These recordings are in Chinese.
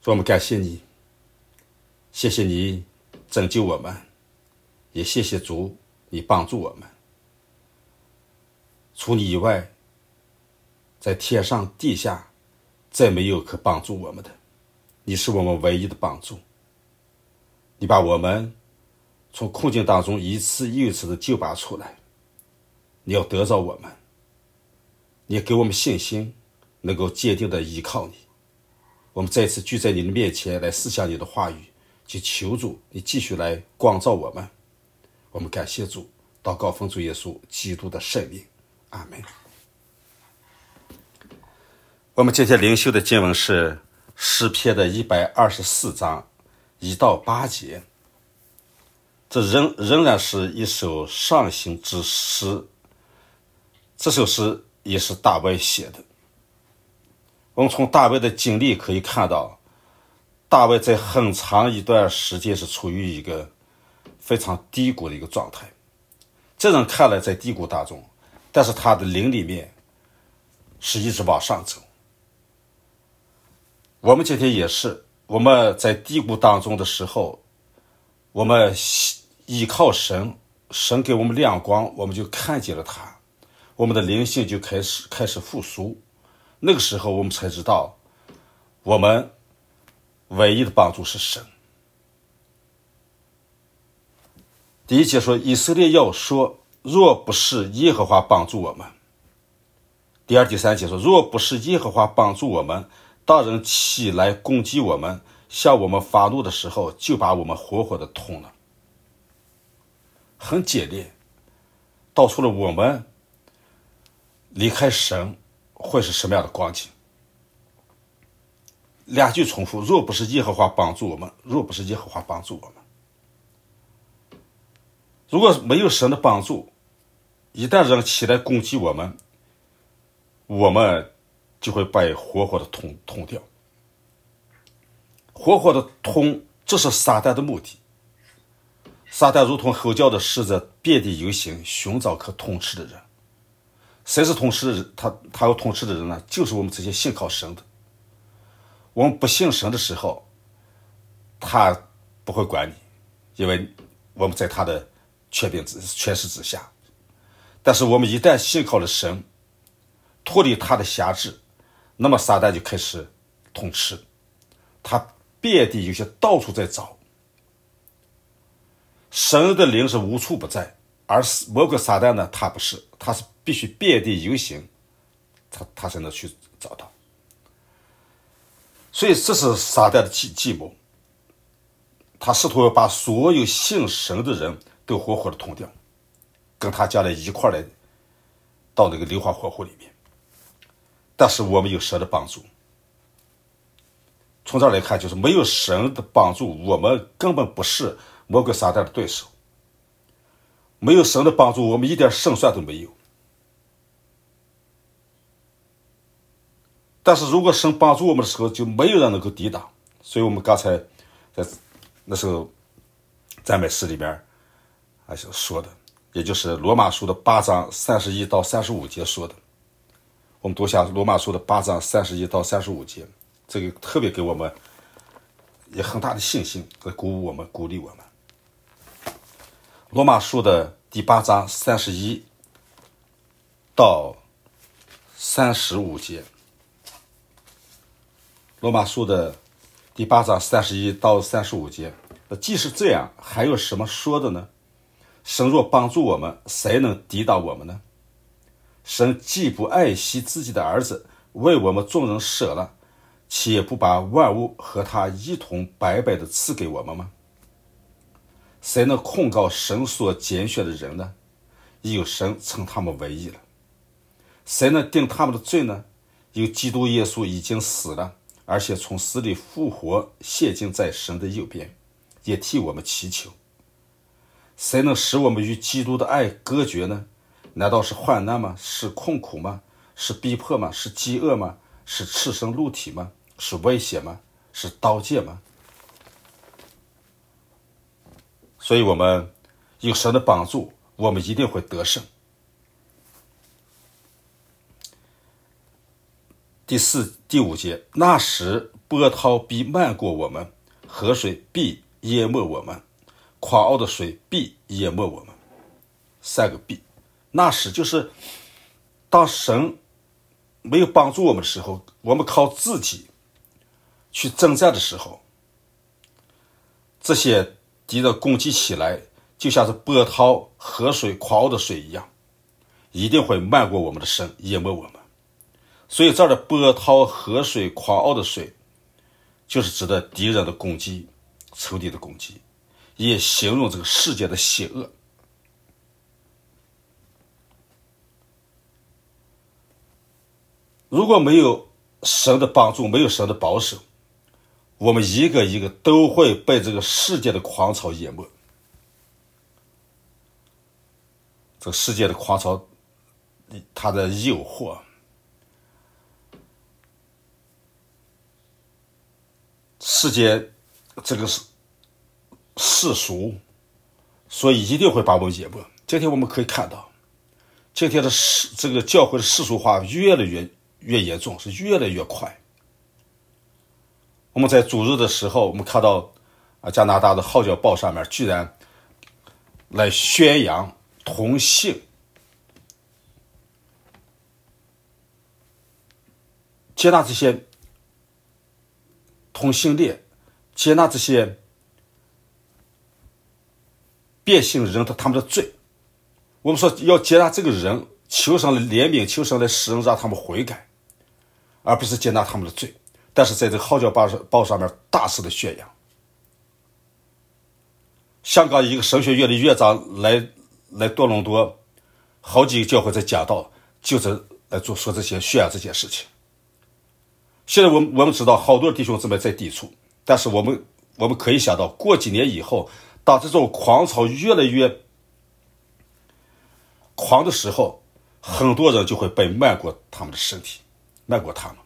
主，我们感谢你，谢谢你拯救我们，也谢谢主你帮助我们。除你以外，在天上地下再没有可帮助我们的，你是我们唯一的帮助。你把我们从困境当中一次又一次的救拔出来，你要得着我们，你给我们信心，能够坚定的依靠你。我们再次聚在你的面前来思想你的话语，去求主你继续来光照我们。我们感谢主，祷告奉主耶稣基督的圣名，阿们。我们今天灵修的经文是诗篇的124章1到8节，这仍然是一首上行之诗。这首诗也是大卫写的。我们从大卫的经历可以看到，大卫在很长一段时间是处于一个非常低谷的一个状态。这人看来在低谷当中，但是他的灵里面是一直往上走。我们今天也是，我们在低谷当中的时候，我们依靠神，神给我们亮光，我们就看见了他，我们的灵性就开始复苏。那个时候我们才知道，我们唯一的帮助是神。第一节说，以色列要说，若不是耶和华帮助我们。第二、第三节说，若不是耶和华帮助我们，当人起来攻击我们，向我们发怒的时候，就把我们活活的捅了。很简练，道出了我们离开神会是什么样的光景。两句重复，若不是耶和华帮助我们，若不是耶和华帮助我们。如果没有神的帮助，一旦人起来攻击我们，我们就会被活活的捅掉。活活的捅，这是撒旦的目的。撒旦如同吼叫的狮子，遍地游行，寻找可通吃的人。谁是通吃的人？他要通吃的人呢？就是我们这些信靠神的。我们不信神的时候，他不会管你，因为我们在他的权势之下。但是我们一旦信靠了神，脱离他的辖制，那么撒旦就开始通吃，他遍地有些到处在找。神的灵是无处不在，而魔鬼撒旦呢，他不是，他是必须遍地游行，他才能去找到。所以这是撒旦的计谋，他试图把所有信神的人都活活的捅掉，跟他将来一块来到那个硫磺火湖里面。但是我们有神的帮助，从这儿来看，就是没有神的帮助，我们根本不是魔鬼撒旦的对手。没有神的帮助，我们一点胜算都没有。但是如果神帮助我们的时候，就没有人能够抵挡。所以我们刚才在那时候赞美诗里边还是说的，也就是罗马书的8章31到35节说的。我们读下罗马书的8章31到35节，这个特别给我们也很大的信心，来鼓舞我们，鼓励我们。罗马书的第8章31到35节，罗马书的第8章31到35节，既是这样，还有什么说的呢？神若帮助我们，谁能抵挡我们呢？神既不爱惜自己的儿子，为我们众人舍了，岂也不把万物和他一同白白的赐给我们吗？谁能控告神所拣选的人呢？有神称他们为义了。谁能定他们的罪呢？有基督耶稣已经死了，而且从死里复活，现今在神的右边，也替我们祈求。谁能使我们与基督的爱隔绝呢？难道是患难吗？是困苦吗？是逼迫吗？是饥饿吗？是赤身露体吗？是危险吗？是刀剑吗？所以我们有神的帮助，我们一定会得胜。第4、第5节，那时波涛必漫过我们，河水必淹没我们，狂傲的水必淹没我们。三个必，那时就是当神没有帮助我们的时候，我们靠自己去征战的时候，这些敌人攻击起来就像是波涛、河水、狂傲的水一样，一定会漫过我们的身，淹没我们。所以这儿的波涛、河水、狂傲的水就是指的敌人的攻击、仇敌的攻击，也形容这个世界的邪恶。如果没有神的帮助，没有神的保守，我们一个一个都会被这个世界的狂潮淹没。这个世界的狂潮，它的诱惑，世界这个世俗，所以一定会把我们淹没。今天我们可以看到，今天的这个教会的世俗化越来越严重，是越来越快。我们在主日的时候，我们看到加拿大的号角报上面居然来宣扬同性，接纳这些同性恋，接纳这些变性人他们的罪。我们说要接纳这个人，求神来怜悯，求神来施恩，让他们悔改，而不是接纳他们的罪。但是在这个号角报上面大肆的宣扬。香港一个神学院的院长来多伦多，好几个教会在讲道，就是来说这些宣扬这件事情。现在我们知道好多弟兄姊妹在抵触，但是我们可以想到，过几年以后，当这种狂潮越来越狂的时候，很多人就会被漫过他们的身体，漫过他们。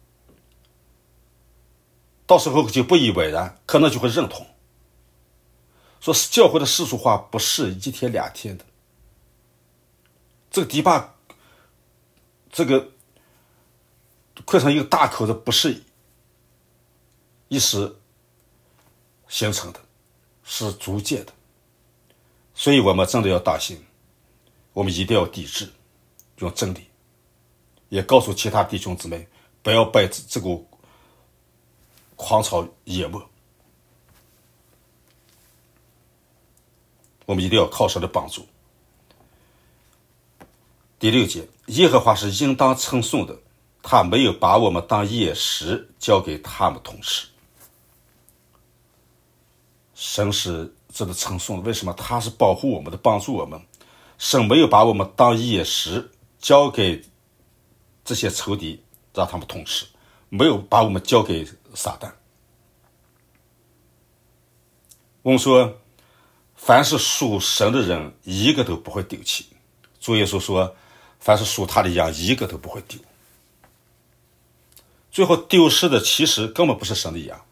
到时候就不以为然，可能就会认同，说教会的世俗化不是一天两天的，这个堤坝，这个溃成一个大口子，不是一时形成的，是逐渐的。所以我们真的要当心，我们一定要抵制，用真理，也告诉其他弟兄姊妹，不要被这股狂潮淹没。我们一定要靠神的帮助。第6节，耶和华是应当称颂的，他没有把我们当野食交给他们同吃。神是值得称颂的，为什么？他是保护我们的，帮助我们。神没有把我们当野食交给这些仇敌，让他们同吃，没有把我们交给撒旦。我们说，凡是属神的人，一个都不会丢弃。主耶稣说，凡是属他的羊，一个都不会丢。最后丢失的其实根本不是神的羊。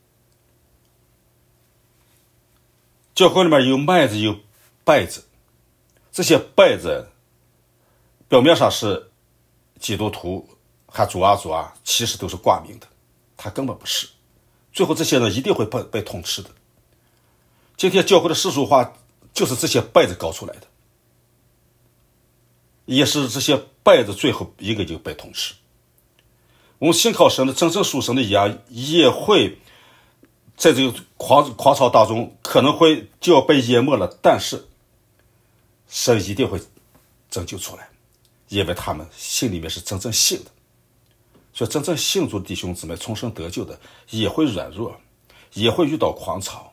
教会里面有麦子有稗子，这些稗子表面上是基督徒喊主啊主啊，其实都是挂名的，他根本不是。最后这些人一定会被统吃的。今天教会的世俗化就是这些稗子搞出来的，也是这些稗子最后一个就被统吃。我们信靠神的真正属神的羊也会在这个狂潮当中可能会就要被淹没了，但是神一定会拯救出来，因为他们心里面是真正信的。所以真正信主的弟兄姊妹，重生得救的也会软弱，也会遇到狂潮，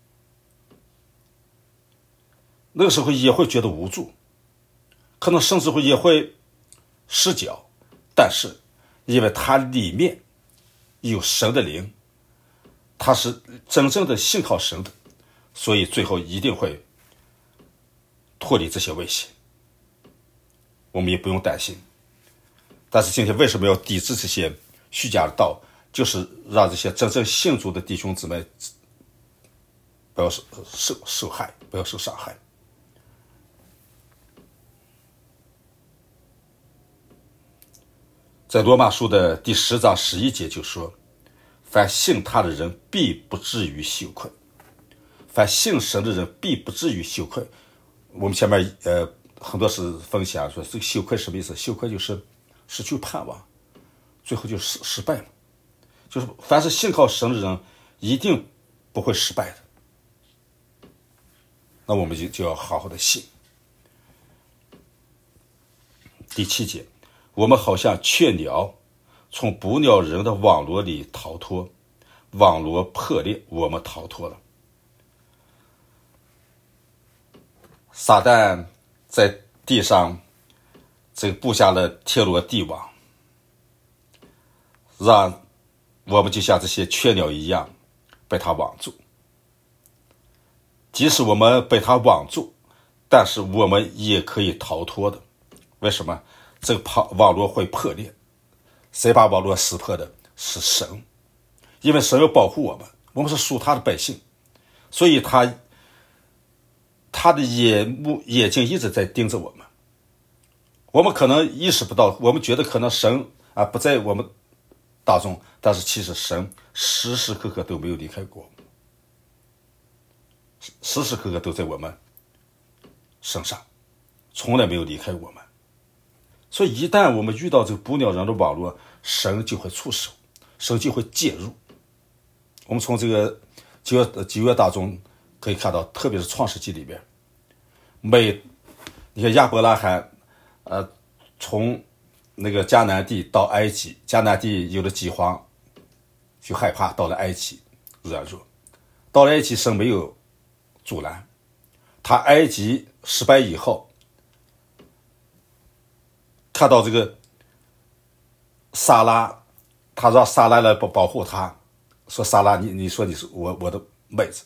那个时候也会觉得无助，可能甚至也会失脚，但是因为他里面有神的灵，他是真正的信靠神的，所以最后一定会脱离这些危险，我们也不用担心。但是今天为什么要抵制这些虚假的道，就是让这些真正信主的弟兄姊妹不要受害，不要受伤害。在罗马书的第10章11节就说， 凡信他的人必不至于羞愧。凡信神的人必不至于羞愧。我们前面很多是分享说，这个羞愧什么意思？羞愧就是失去盼望，最后就失败了。就是凡是信靠神的人一定不会失败的。那我们就要好好的信。第7节，我们好像雀鸟从捕鸟人的网罗里逃脱，网罗破裂，我们逃脱了。撒旦在地上这个布下了天罗地网，让我们就像这些雀鸟一样被他网住。即使我们被他网住，但是我们也可以逃脱的。为什么？这个网络会破裂，谁把网络撕破的？是神。因为神要保护我们，我们是属他的百姓，所以他的眼睛一直在盯着我们。我们可能意识不到，我们觉得可能神不在我们当中，但是其实神时时刻刻都没有离开过我们，时时刻刻都在我们身上，从来没有离开我们。所以一旦我们遇到这个捕鸟人的网络，神就会出手，神就会介入。我们从这个旧约当中可以看到，特别是创世纪里边，你看亚伯拉罕从那个迦南地到埃及，迦南地有了饥荒，就害怕，到了埃及软弱，到了埃及神没有阻拦他。埃及失败以后，看到这个撒拉，他让撒拉来保护他，说撒拉，你说你是我的妹子。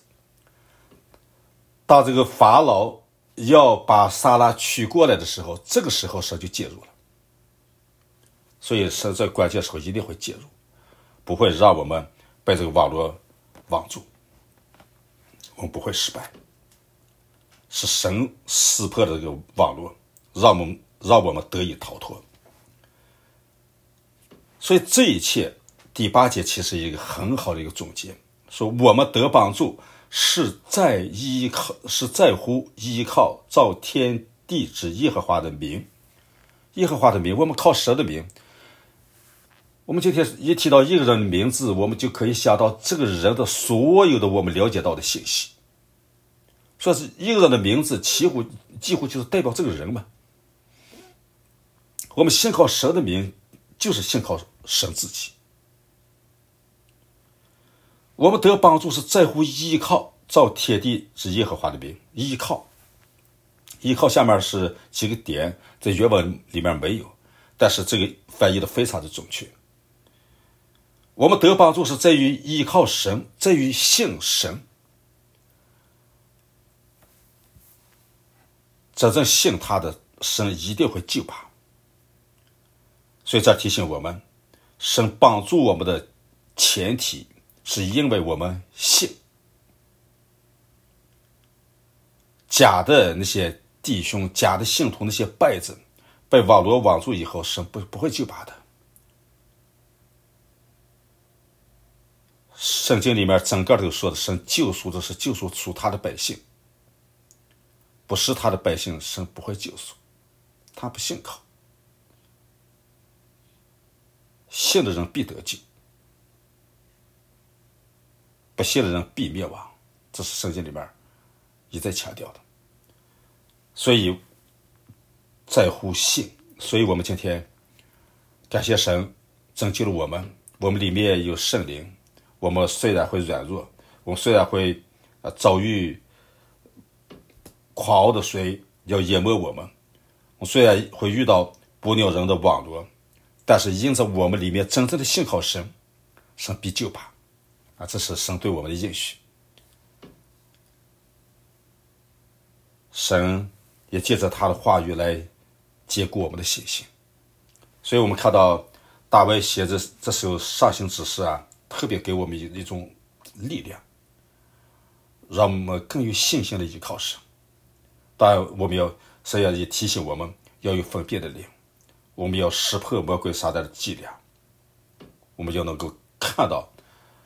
当这个法老要把撒拉娶过来的时候，这个时候神就介入了。所以神在关键时候一定会介入，不会让我们被这个网络网住，我们不会失败。是神撕破了这个网络，让我们得以逃脱。所以这一切，第8节其实一个很好的一个总结，说我们得帮助是在乎依靠造天地之耶和华的名。耶和华的名，我们靠神的名。我们今天一提到一个人的名字，我们就可以想到这个人的所有的我们了解到的信息。说是一个人的名字几乎就是代表这个人嘛。我们信靠神的名，就是信靠神自己。我们得帮助是在乎依靠造天地之耶和华的名。依靠下面是几个点，在原文里面没有，但是这个翻译的非常的准确。我们得帮助是在于依靠神，在于信神。真正信他的神一定会救他。所以这提醒我们，神帮助我们的前提是因为我们信。假的那些弟兄，假的信徒，那些败子被网罗网住以后，神不会救拔的。圣经里面整个都说的，神救赎的是救赎出他的百姓，不是他的百姓，神不会救赎，他不信靠。信的人必得救，不信的人必灭亡，这是圣经里面一再强调的。所以在乎信，所以我们今天感谢神拯救了我们，我们里面有圣灵，我们虽然会软弱，我们虽然会遭遇狂傲的水要淹没我们虽然会遇到捕鸟人的网罗，但是因着我们里面真正的信靠神，神必救拔这是神对我们的应许。神也借着他的话语来坚固我们的信心。所以我们看到大卫写这首上行之诗特别给我们一种力量，让我们更有信心的依靠神。当然我们神也提醒我们要有分辨的灵，我们要识破魔鬼撒旦的伎俩，我们要能够看到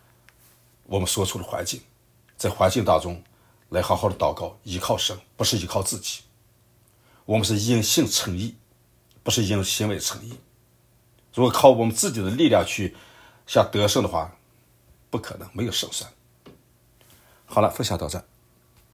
我们所处的环境，在环境当中来好好的祷告，依靠神，不是依靠自己。我们是因信称义，不是因行为称义。如果靠我们自己的力量去想得胜的话，不可能，没有胜算。好了，分享到这。